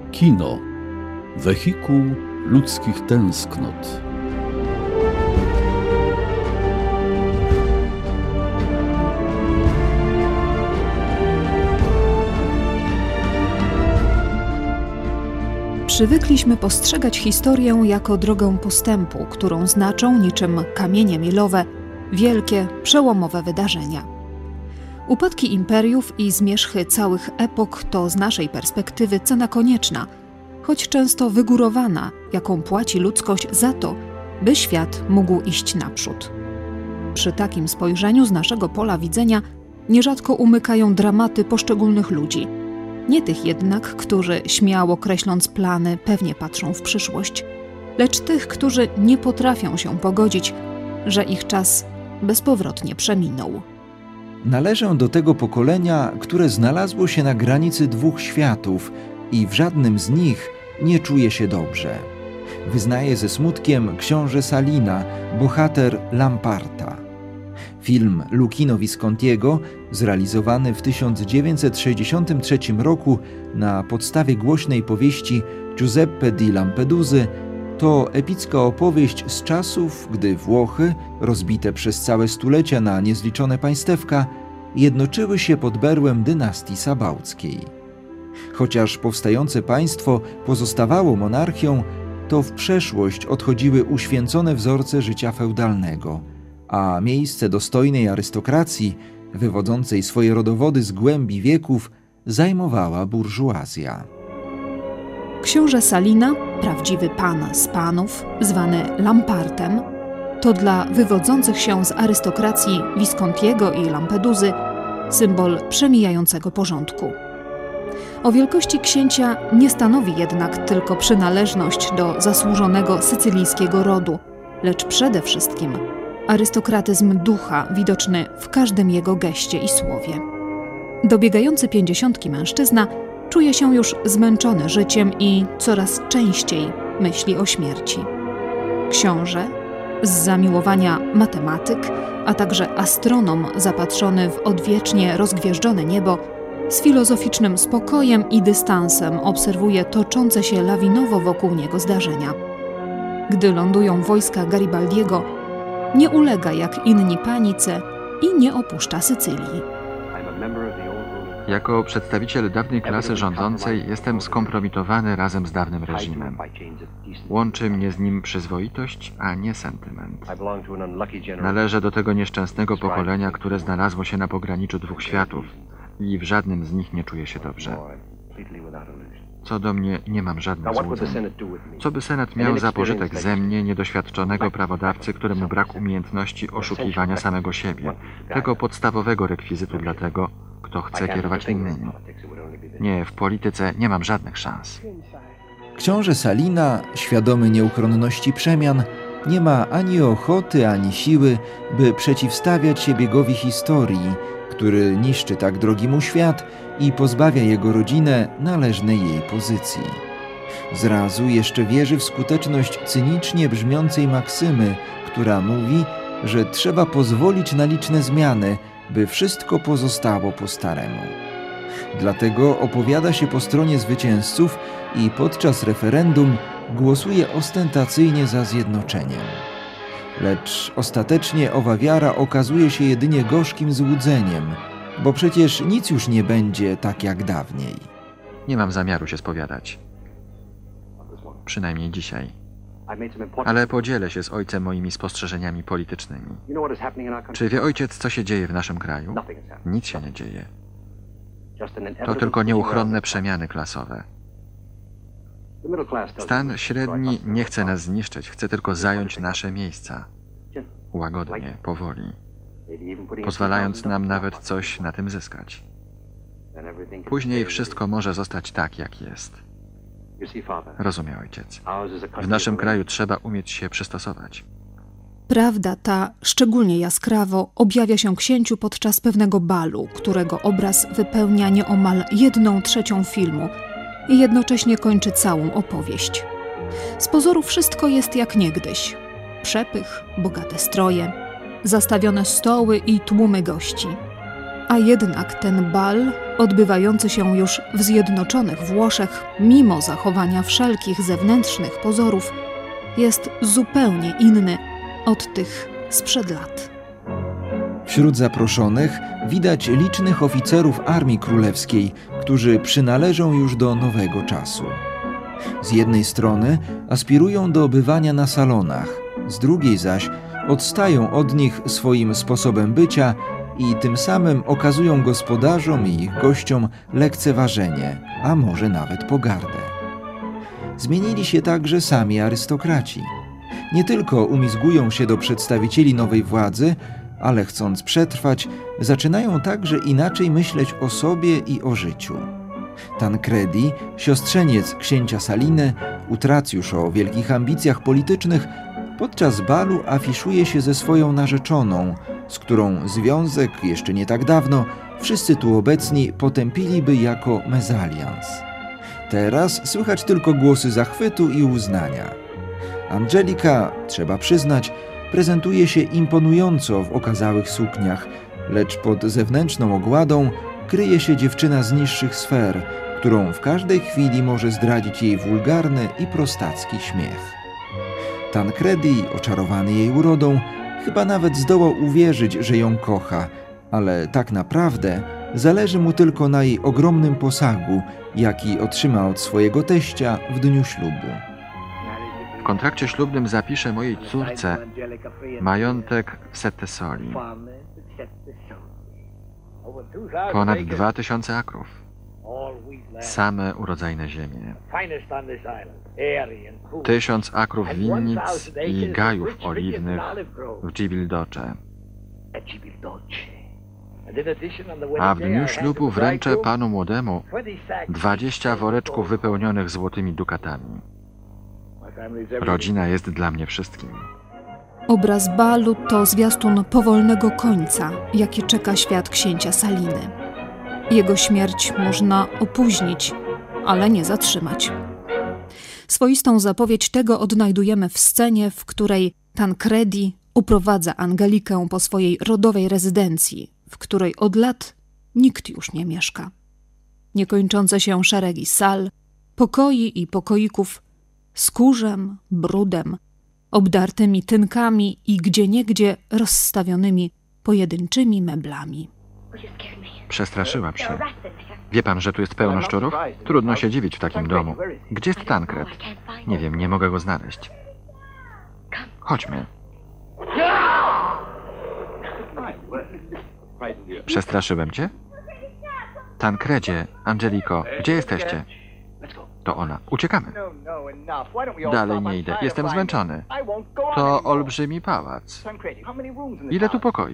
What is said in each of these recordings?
Kino. Wehikuł ludzkich tęsknot. Przywykliśmy postrzegać historię jako drogę postępu, którą znaczą niczym kamienie milowe wielkie, przełomowe wydarzenia. Upadki imperiów i zmierzchy całych epok to z naszej perspektywy cena konieczna, choć często wygórowana, jaką płaci ludzkość za to, by świat mógł iść naprzód. Przy takim spojrzeniu z naszego pola widzenia nierzadko umykają dramaty poszczególnych ludzi. Nie tych jednak, którzy śmiało kreśląc plany pewnie patrzą w przyszłość, lecz tych, którzy nie potrafią się pogodzić, że ich czas bezpowrotnie przeminął. Należę do tego pokolenia, które znalazło się na granicy dwóch światów i w żadnym z nich nie czuje się dobrze. Wyznaje ze smutkiem książę Salina, bohater Lamparta. Film Luchino Viscontiego, zrealizowany w 1963 roku na podstawie głośnej powieści Giuseppe di Lampedusy, to epicka opowieść z czasów, gdy Włochy, rozbite przez całe stulecia na niezliczone państewka, jednoczyły się pod berłem dynastii sabałckiej. Chociaż powstające państwo pozostawało monarchią, to w przeszłość odchodziły uświęcone wzorce życia feudalnego, a miejsce dostojnej arystokracji, wywodzącej swoje rodowody z głębi wieków, zajmowała burżuazja. Książę Salina, prawdziwy pan z panów, zwany Lampartem, to dla wywodzących się z arystokracji Viscontiego i Lampedusy symbol przemijającego porządku. O wielkości księcia nie stanowi jednak tylko przynależność do zasłużonego sycylijskiego rodu, lecz przede wszystkim arystokratyzm ducha widoczny w każdym jego geście i słowie. Dobiegający 50 mężczyzna czuje się już zmęczony życiem i coraz częściej myśli o śmierci. Książę, z zamiłowania matematyk, a także astronom zapatrzony w odwiecznie rozgwieżdżone niebo, z filozoficznym spokojem i dystansem obserwuje toczące się lawinowo wokół niego zdarzenia. Gdy lądują wojska Garibaldiego, nie ulega jak inni panice i nie opuszcza Sycylii. Jako przedstawiciel dawnej klasy rządzącej jestem skompromitowany razem z dawnym reżimem. Łączy mnie z nim przyzwoitość, a nie sentyment. Należę do tego nieszczęsnego pokolenia, które znalazło się na pograniczu dwóch światów i w żadnym z nich nie czuję się dobrze. Co do mnie, nie mam żadnych złudzeń. Co by Senat miał za pożytek ze mnie, niedoświadczonego prawodawcy, któremu brak umiejętności oszukiwania samego siebie, tego podstawowego rekwizytu dla tego, kto chce kierować innymi. Nie, w polityce nie mam żadnych szans. Książę Salina, świadomy nieuchronności przemian, nie ma ani ochoty, ani siły, by przeciwstawiać się biegowi historii, który niszczy tak drogi mu świat i pozbawia jego rodzinę należnej jej pozycji. Zrazu jeszcze wierzy w skuteczność cynicznie brzmiącej maksymy, która mówi, że trzeba pozwolić na liczne zmiany, by wszystko pozostało po staremu. Dlatego opowiada się po stronie zwycięzców i podczas referendum głosuje ostentacyjnie za zjednoczeniem. Lecz ostatecznie owa wiara okazuje się jedynie gorzkim złudzeniem, bo przecież nic już nie będzie tak jak dawniej. Nie mam zamiaru się spowiadać. Przynajmniej dzisiaj. Ale podzielę się z ojcem moimi spostrzeżeniami politycznymi. Czy wie ojciec, co się dzieje w naszym kraju? Nic się nie dzieje. To tylko nieuchronne przemiany klasowe. Stan średni nie chce nas zniszczyć, chce tylko zająć nasze miejsca. Łagodnie, powoli. Pozwalając nam nawet coś na tym zyskać. Później wszystko może zostać tak, jak jest. Rozumie ojciec. W naszym kraju trzeba umieć się przystosować. Prawda ta szczególnie jaskrawo objawia się księciu podczas pewnego balu, którego obraz wypełnia nieomal 1/3 filmu i jednocześnie kończy całą opowieść. Z pozoru wszystko jest jak niegdyś. Przepych, bogate stroje, zastawione stoły i tłumy gości. A jednak ten bal odbywający się już w zjednoczonych Włoszech, mimo zachowania wszelkich zewnętrznych pozorów, jest zupełnie inny od tych sprzed lat. Wśród zaproszonych widać licznych oficerów Armii Królewskiej, którzy przynależą już do nowego czasu. Z jednej strony aspirują do bywania na salonach, z drugiej zaś odstają od nich swoim sposobem bycia i tym samym okazują gospodarzom i ich gościom lekceważenie, a może nawet pogardę. Zmienili się także sami arystokraci. Nie tylko umizgują się do przedstawicieli nowej władzy, ale chcąc przetrwać, zaczynają także inaczej myśleć o sobie i o życiu. Tancredi, siostrzeniec księcia Saliny, utracjusz o wielkich ambicjach politycznych, podczas balu afiszuje się ze swoją narzeczoną, z którą związek jeszcze nie tak dawno wszyscy tu obecni potępiliby jako mezalians. Teraz słychać tylko głosy zachwytu i uznania. Angelika, trzeba przyznać, prezentuje się imponująco w okazałych sukniach, lecz pod zewnętrzną ogładą kryje się dziewczyna z niższych sfer, którą w każdej chwili może zdradzić jej wulgarny i prostacki śmiech. Tancredi, oczarowany jej urodą, chyba nawet zdołał uwierzyć, że ją kocha, ale tak naprawdę zależy mu tylko na jej ogromnym posagu, jaki otrzyma od swojego teścia w dniu ślubu. W kontrakcie ślubnym zapiszę mojej córce majątek w Settesoli. Ponad 2000 akrów. Same urodzajne ziemie. 1000 akrów winnic i gajów oliwnych w Gibildocze. A w dniu ślubu wręczę panu młodemu 20 woreczków wypełnionych złotymi dukatami. Rodzina jest dla mnie wszystkim. Obraz balu to zwiastun powolnego końca, jaki czeka świat księcia Saliny. Jego śmierć można opóźnić, ale nie zatrzymać. Swoistą zapowiedź tego odnajdujemy w scenie, w której Tancredi uprowadza Angelikę po swojej rodowej rezydencji, w której od lat nikt już nie mieszka. Niekończące się szeregi sal, pokoi i pokoików z kurzem, brudem, obdartymi tynkami i gdzieniegdzie rozstawionymi pojedynczymi meblami. Przestraszyłam się. Wie pan, że tu jest pełno szczurów? Trudno się dziwić w takim domu. Gdzie jest Tancred? Nie wiem, nie mogę go znaleźć. Chodźmy. Przestraszyłem cię? Tancredzie, Angeliko, gdzie jesteście? To ona. Uciekamy. Dalej nie idę. Jestem zmęczony. To olbrzymi pałac. Ile tu pokoi?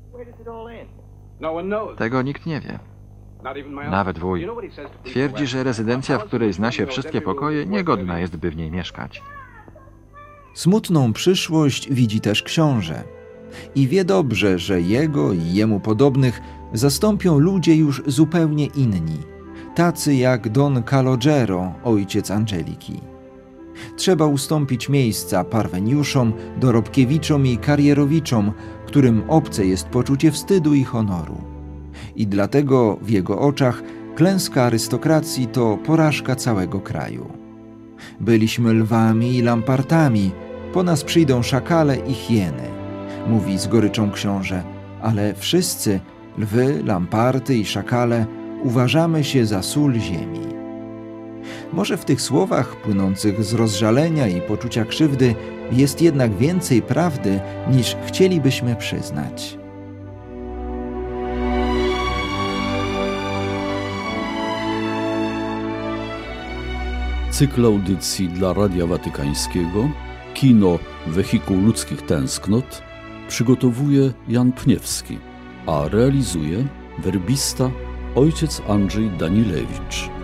Tego nikt nie wie. Nawet wuj. Twierdzi, że rezydencja, w której zna się wszystkie pokoje, niegodna jest, by w niej mieszkać. Smutną przyszłość widzi też książę. I wie dobrze, że jego i jemu podobnych zastąpią ludzie już zupełnie inni. Tacy jak Don Calogero, ojciec Angeliki. Trzeba ustąpić miejsca parweniuszom, dorobkiewiczom i karierowiczom, którym obce jest poczucie wstydu i honoru. I dlatego w jego oczach klęska arystokracji to porażka całego kraju. Byliśmy lwami i lampartami, po nas przyjdą szakale i hieny, mówi z goryczą książę, ale wszyscy, lwy, lamparty i szakale, uważamy się za sól ziemi. Może w tych słowach płynących z rozżalenia i poczucia krzywdy jest jednak więcej prawdy, niż chcielibyśmy przyznać. Cykl audycji dla Radia Watykańskiego Kino Wehikuł Ludzkich Tęsknot przygotowuje Jan Pniewski, a realizuje werbista ojciec Andrzej Danilewicz.